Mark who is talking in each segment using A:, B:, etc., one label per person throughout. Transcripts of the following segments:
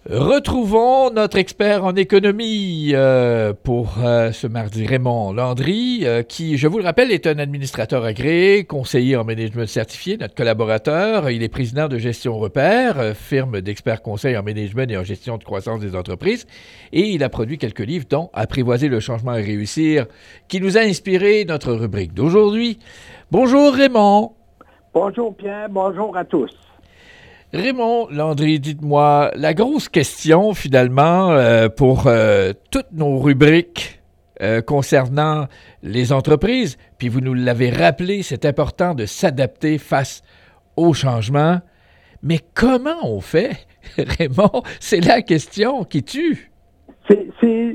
A: Retrouvons notre expert en économie pour ce mardi, Raymond Landry, qui, je vous le rappelle, est un administrateur agréé, conseiller en management certifié, notre collaborateur. Il est président de Gestion Repère, firme d'experts conseils en management et en gestion de croissance des entreprises. Et il a produit quelques livres, dont Apprivoiser le changement et réussir, qui nous a inspiré notre rubrique d'aujourd'hui. Bonjour Raymond.
B: Bonjour Pierre, bonjour à tous.
A: Raymond Landry, dites-moi, la grosse question finalement pour toutes nos rubriques concernant les entreprises, puis vous nous l'avez rappelé, c'est important de s'adapter face au changement. Mais comment on fait, Raymond? C'est la question qui tue.
B: C'est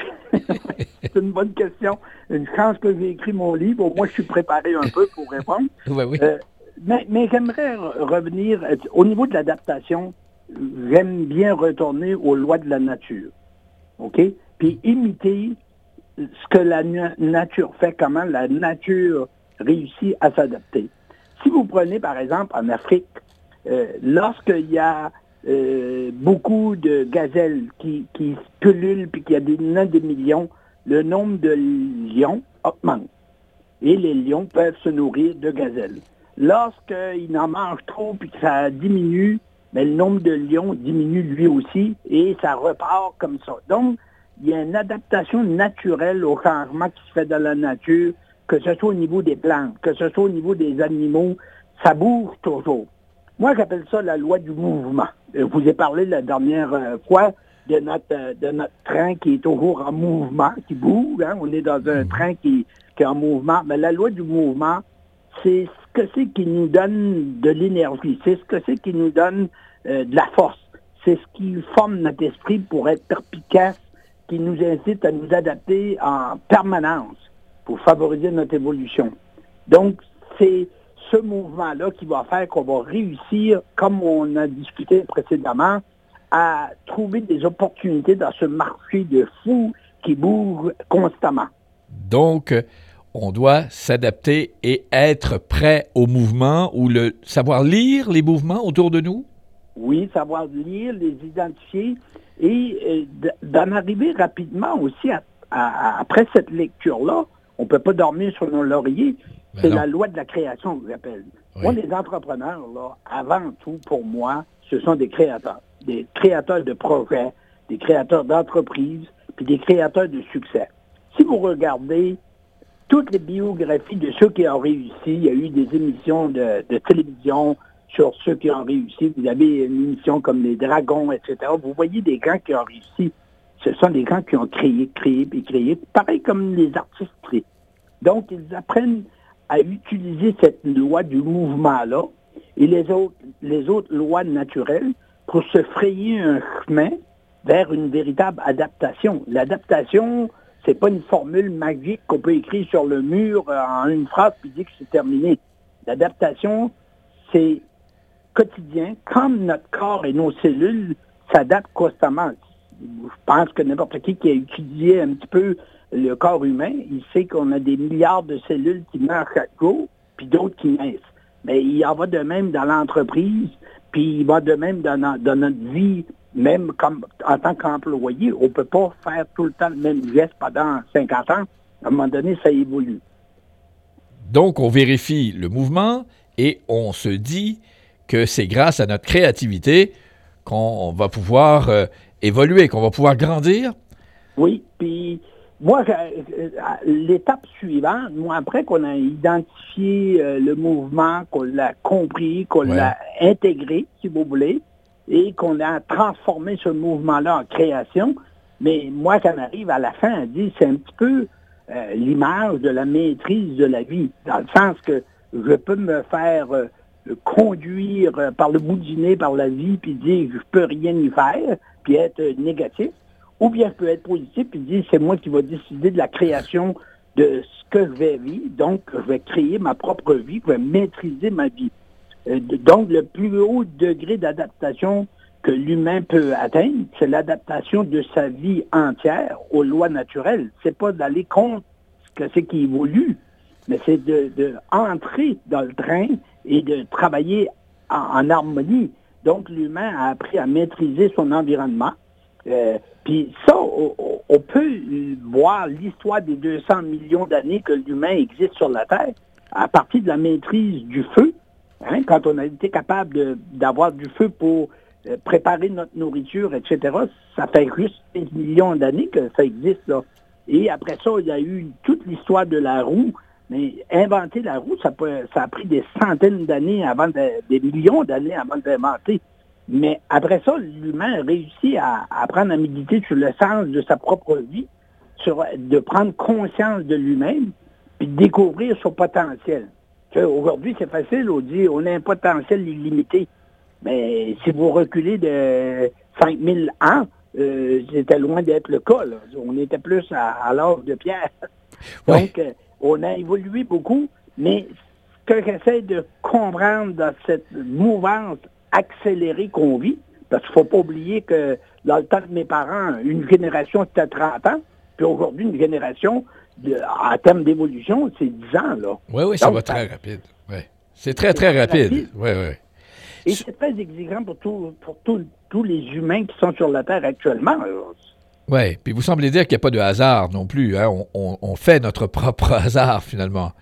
B: une bonne question. Une chance que j'ai écrit mon livre. Moi, je suis préparé un peu pour répondre.
A: Oui.
B: Mais j'aimerais revenir, au niveau de l'adaptation, j'aime bien retourner aux lois de la nature. OK? Puis imiter ce que la nature fait, comment la nature réussit à s'adapter. Si vous prenez, par exemple, en Afrique, lorsqu'il y a beaucoup de gazelles qui pullulent puis qu'il y a des millions, le nombre de lions augmente. Et les lions peuvent se nourrir de gazelles. Lorsqu'ils en mangent trop et que ça diminue, mais le nombre de lions diminue lui aussi et ça repart comme ça. Donc, il y a une adaptation naturelle au changement qui se fait dans la nature, que ce soit au niveau des plantes, que ce soit au niveau des animaux, ça bouge toujours. Moi, j'appelle ça la loi du mouvement. Je vous ai parlé la dernière fois de notre train qui est toujours en mouvement, qui bouge. Hein? On est dans un train qui est en mouvement. Mais la loi du mouvement, c'est ce que c'est qui nous donne de l'énergie, c'est ce que c'est qui nous donne de la force, c'est ce qui forme notre esprit pour être perspicace, qui nous incite à nous adapter en permanence pour favoriser notre évolution. Donc, c'est ce mouvement-là qui va faire qu'on va réussir, comme on a discuté précédemment, à trouver des opportunités dans ce marché de fous qui bouge constamment.
A: Donc, on doit s'adapter et être prêt au mouvement ou savoir lire les mouvements autour de nous?
B: Oui, savoir lire, les identifier et d'en arriver rapidement aussi après cette lecture-là. On ne peut pas dormir sur nos lauriers. C'est la loi de la création que j'appelle. Oui. Moi, les entrepreneurs, là, avant tout, pour moi, ce sont des créateurs de projets, des créateurs d'entreprises, puis des créateurs de succès. Si vous regardez toutes les biographies de ceux qui ont réussi, il y a eu des émissions de télévision sur ceux qui ont réussi. Vous avez une émission comme Les Dragons, etc. Vous voyez des gens qui ont réussi. Ce sont des gens qui ont créé, pareil comme les artistes créent. Donc, ils apprennent à utiliser cette loi du mouvement-là et les autres lois naturelles pour se frayer un chemin vers une véritable adaptation. L'adaptation, c'est pas une formule magique qu'on peut écrire sur le mur en une phrase puis dire que c'est terminé. L'adaptation, c'est quotidien, comme notre corps et nos cellules s'adaptent constamment. Je pense que n'importe qui a étudié un petit peu le corps humain, il sait qu'on a des milliards de cellules qui meurent chaque jour, puis d'autres qui naissent. Mais il en va de même dans l'entreprise, puis il va de même dans notre vie, même comme en tant qu'employé. On ne peut pas faire tout le temps le même geste pendant 50 ans. À un moment donné, ça évolue.
A: Donc, on vérifie le mouvement et on se dit que c'est grâce à notre créativité qu'on va pouvoir évoluer, qu'on va pouvoir grandir.
B: Oui, puis moi, l'étape suivante, moi, après qu'on a identifié le mouvement, qu'on l'a compris, qu'on l'a intégré, si vous voulez, et qu'on a transformé ce mouvement-là en création, mais moi, quand j'arrive à la fin, elle dit, c'est un petit peu l'image de la maîtrise de la vie, dans le sens que je peux me faire conduire par le bout du nez par la vie, puis dire, je peux rien y faire, puis être négatif. Ou bien je peux être positif et dire c'est moi qui vais décider de la création de ce que je vais vivre. Donc, je vais créer ma propre vie, je vais maîtriser ma vie. Donc, le plus haut degré d'adaptation que l'humain peut atteindre, c'est l'adaptation de sa vie entière aux lois naturelles. C'est pas d'aller contre ce que c'est qui évolue, mais c'est de entrer dans le train et de travailler en harmonie. Donc, l'humain a appris à maîtriser son environnement. Puis ça, on peut voir l'histoire des 200 millions d'années que l'humain existe sur la Terre à partir de la maîtrise du feu. Hein, quand on a été capable d'avoir du feu pour préparer notre nourriture, etc., ça fait juste 15 millions d'années que ça existe, là. Et après ça, il y a eu toute l'histoire de la roue. Mais inventer la roue, ça a pris des centaines d'années des millions d'années avant de l'inventer. Mais après ça, l'humain a réussi à apprendre à méditer sur le sens de sa propre vie, de prendre conscience de lui-même, puis de découvrir son potentiel. Aujourd'hui, c'est facile, on dit on a un potentiel illimité. Mais si vous reculez de 5000 ans, c'était loin d'être le cas, là. On était plus à l'âge de pierre. Donc, on a évolué beaucoup, mais ce que j'essaie de comprendre dans cette mouvance accélérée qu'on vit, parce qu'il ne faut pas oublier que dans le temps de mes parents, une génération, c'était 30 ans, puis aujourd'hui, une génération, en termes d'évolution, c'est 10 ans, là.
A: Oui, ça va très rapide. Ouais. C'est très, très rapide. Oui.
B: Et c'est très exigeant pour tous les humains qui sont sur la Terre actuellement.
A: Oui, puis vous semblez dire qu'il n'y a pas de hasard non plus. Hein? On fait notre propre hasard, finalement.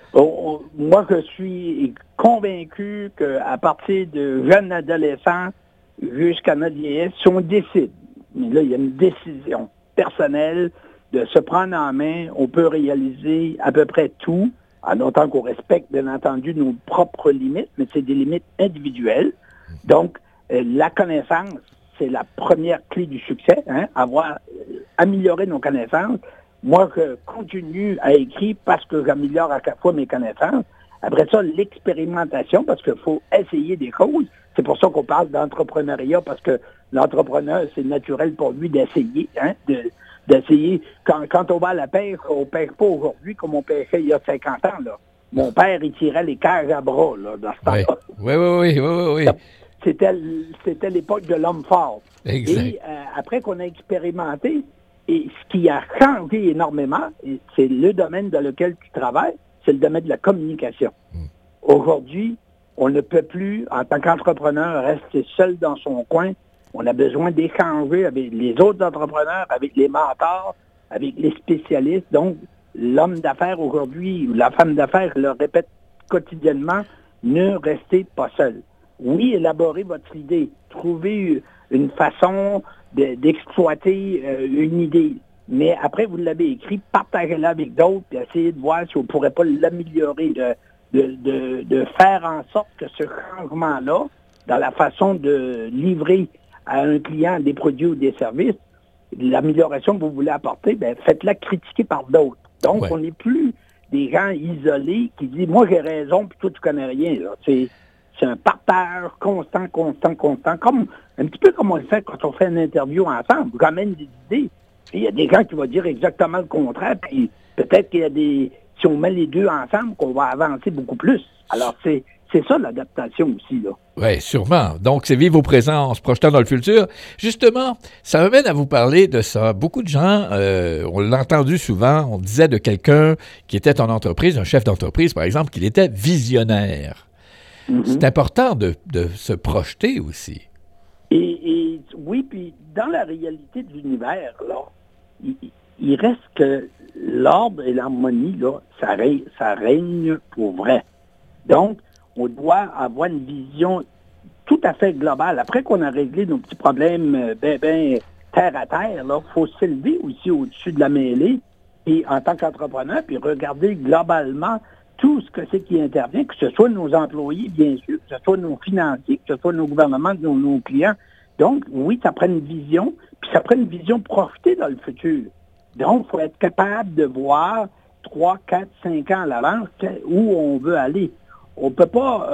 B: Moi, je suis convaincu qu'à partir de jeunes adolescents jusqu'à notre vieillesse, si on décide, mais là, il y a une décision personnelle de se prendre en main, on peut réaliser à peu près tout, en autant qu'on respecte, bien entendu, nos propres limites, mais c'est des limites individuelles. Donc, la connaissance, c'est la première clé du succès, hein, améliorer nos connaissances. Moi, je continue à écrire parce que j'améliore à chaque fois mes connaissances. Après ça, l'expérimentation, parce qu'il faut essayer des choses. C'est pour ça qu'on parle d'entrepreneuriat, parce que l'entrepreneur, c'est naturel pour lui d'essayer, hein, d'essayer. Quand on va à la pêche, on ne pêche pas aujourd'hui comme on pêchait il y a 50 ans, là. Mon père, il tirait les cages à bras, là, dans ce temps-là.
A: Oui.
B: C'était l'époque de l'homme fort.
A: Exact.
B: Et après qu'on a expérimenté, et ce qui a changé énormément, c'est le domaine dans lequel tu travailles, c'est le domaine de la communication. Aujourd'hui, on ne peut plus, en tant qu'entrepreneur, rester seul dans son coin. On a besoin d'échanger avec les autres entrepreneurs, avec les mentors, avec les spécialistes. Donc, l'homme d'affaires aujourd'hui, ou la femme d'affaires, le répète quotidiennement, ne restez pas seul. Oui, élaborez votre idée. Trouvez une façon d'exploiter une idée. Mais après, vous l'avez écrit, partagez-la avec d'autres, puis essayez de voir si vous ne pourrez pas l'améliorer, de faire en sorte que ce changement-là, dans la façon de livrer à un client des produits ou des services, l'amélioration que vous voulez apporter, bien, faites-la critiquer par d'autres. Donc, on n'est plus des gens isolés qui disent « Moi, j'ai raison, puis toi, tu connais rien. » C'est un partage constant, comme un petit peu comme on le fait quand on fait une interview ensemble. On ramène des idées. Il y a des gens qui vont dire exactement le contraire, puis peut-être qu'il y a si on met les deux ensemble, qu'on va avancer beaucoup plus. Alors, c'est ça l'adaptation aussi, là.
A: Oui, sûrement. Donc, c'est vivre au présent en se projetant dans le futur. Justement, ça m'amène à vous parler de ça. Beaucoup de gens, on l'a entendu souvent, on disait de quelqu'un qui était en entreprise, un chef d'entreprise, par exemple, qu'il était visionnaire. C'est important de se projeter aussi.
B: Et oui, puis dans la réalité de l'univers, là, il reste que l'ordre et l'harmonie, là, ça règne pour vrai. Donc, on doit avoir une vision tout à fait globale. Après qu'on a réglé nos petits problèmes terre à terre, il faut s'élever aussi au-dessus de la mêlée, et en tant qu'entrepreneur, puis regarder globalement tout ce que c'est qui intervient, que ce soit nos employés, bien sûr, que ce soit nos financiers, que ce soit nos gouvernements, nos clients. Donc, oui, ça prend une vision, puis ça prend une vision projetée dans le futur. Donc, il faut être capable de voir 3, 4, 5 ans à l'avance où on veut aller. On peut pas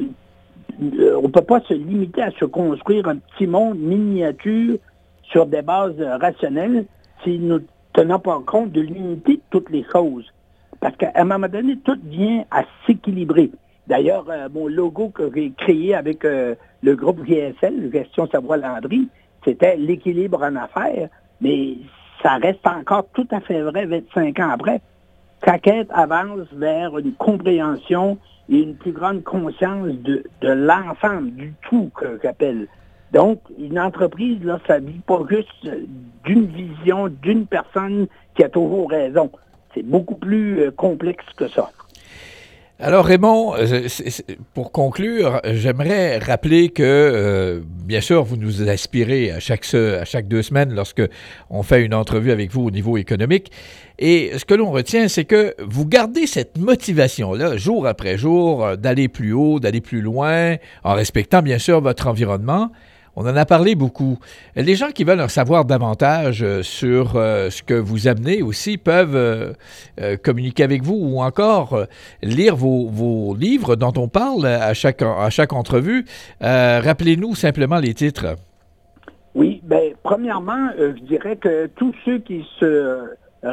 B: se limiter à se construire un petit monde miniature sur des bases rationnelles si nous ne tenons pas compte de l'unité de toutes les choses. Parce qu'à un moment donné, tout vient à s'équilibrer. D'ailleurs, mon logo que j'ai créé avec le groupe GSL, Gestion Savoie-Landry, c'était l'équilibre en affaires, mais ça reste encore tout à fait vrai 25 ans après. Chaque être avance vers une compréhension et une plus grande conscience de l'ensemble, du tout, que j'appelle. Donc, une entreprise, là, ça ne vit pas juste d'une vision, d'une personne qui a toujours raison. C'est beaucoup plus complexe que ça.
A: Alors Raymond, pour conclure, j'aimerais rappeler que, bien sûr, vous nous inspirez à chaque 2 semaines lorsque on fait une entrevue avec vous au niveau économique. Et ce que l'on retient, c'est que vous gardez cette motivation-là, jour après jour, d'aller plus haut, d'aller plus loin, en respectant bien sûr votre environnement. On en a parlé beaucoup. Les gens qui veulent en savoir davantage sur ce que vous amenez aussi peuvent communiquer avec vous ou encore lire vos livres dont on parle à chaque entrevue. Rappelez-nous simplement les titres.
B: Oui, bien, premièrement, je dirais que tous ceux qui se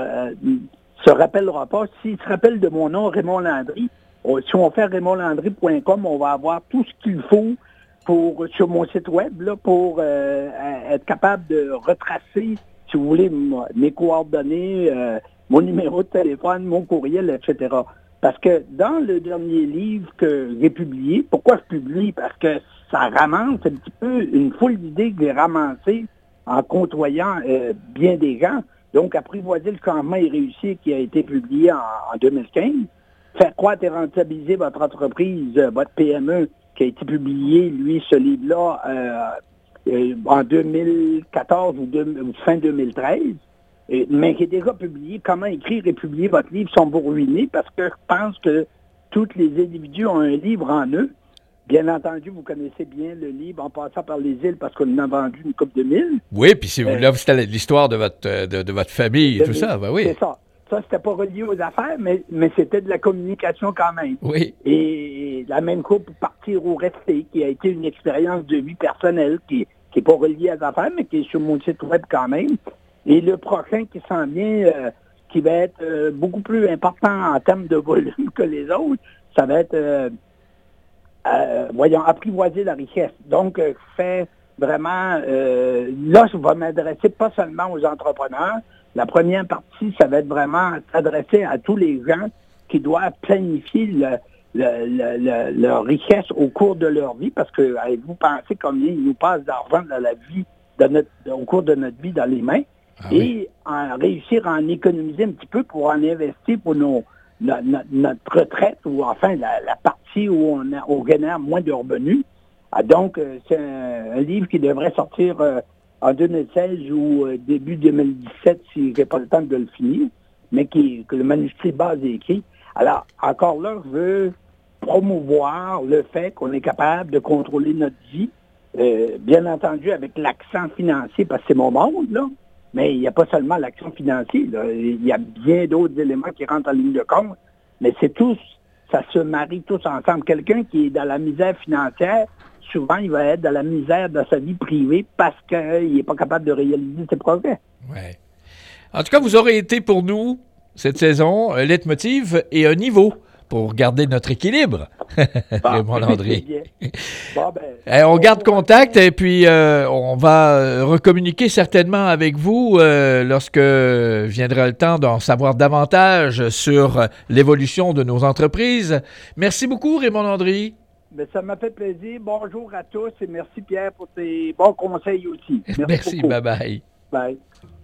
B: rappelleront pas, s'ils se rappellent de mon nom, Raymond Landry, si on fait raymondlandry.com, on va avoir tout ce qu'il faut sur mon site web là, pour être capable de retracer, si vous voulez, mes coordonnées, mon numéro de téléphone, mon courriel, etc. Parce que dans le dernier livre que j'ai publié, pourquoi je publie? Parce que ça ramasse un petit peu une foule d'idées que j'ai ramassées en côtoyant bien des gens. Donc, Apprivoiser le changement et réussir, qui a été publié en 2015. Faire croître et rentabiliser votre entreprise, votre PME, qui a été publié, lui, ce livre-là, en 2014 ou fin 2013, mais qui est déjà publié. Comment écrire et publier votre livre sans vous ruiner, parce que je pense que tous les individus ont un livre en eux. Bien entendu, vous connaissez bien le livre En passant par les îles, parce qu'on en a vendu une couple de mille.
A: Oui, puis si là, c'était l'histoire de votre famille et tout ça, ben oui.
B: C'est ça. Ça, c'était pas relié aux affaires, mais c'était de la communication quand même.
A: Oui.
B: Et la même chose pour Partir ou Rester, qui a été une expérience de vie personnelle, qui n'est pas reliée aux affaires, mais qui est sur mon site web quand même. Et le prochain qui s'en vient, qui va être beaucoup plus important en termes de volume que les autres, ça va être, Apprivoiser la richesse. Donc, je fais vraiment, là, je vais m'adresser pas seulement aux entrepreneurs. La première partie, ça va être vraiment s'adresser à tous les gens qui doivent planifier leur richesse au cours de leur vie, parce que avez-vous pensé combien il nous passe d'argent dans la vie, au cours de notre vie dans les mains, et réussir à en économiser un petit peu pour en investir pour notre retraite, ou enfin la partie où on génère moins de revenus. Donc, c'est un livre qui devrait sortir en 2016 ou début 2017, si j'ai pas le temps de le finir, mais que le manuscrit base est écrit. Alors, encore là, je veux promouvoir le fait qu'on est capable de contrôler notre vie, bien entendu avec l'accent financier, parce que c'est mon monde, là, mais il n'y a pas seulement l'accent financier, là. Il y a bien d'autres éléments qui rentrent en ligne de compte, mais ça se marie tous ensemble. Quelqu'un qui est dans la misère financière, souvent, il va être dans la misère de sa vie privée parce qu'il n'est pas capable de réaliser ses projets.
A: Ouais. En tout cas, vous aurez été pour nous, cette saison, un leitmotiv et un niveau pour garder notre équilibre. Raymond Landry. On garde contact et puis on va recommuniquer certainement avec vous lorsque viendra le temps d'en savoir davantage sur l'évolution de nos entreprises. Merci beaucoup, Raymond Landry.
B: Ben, ça m'a fait plaisir. Bonjour à tous et merci Pierre pour tes bons conseils aussi.
A: Merci, bye-bye.
B: Bye.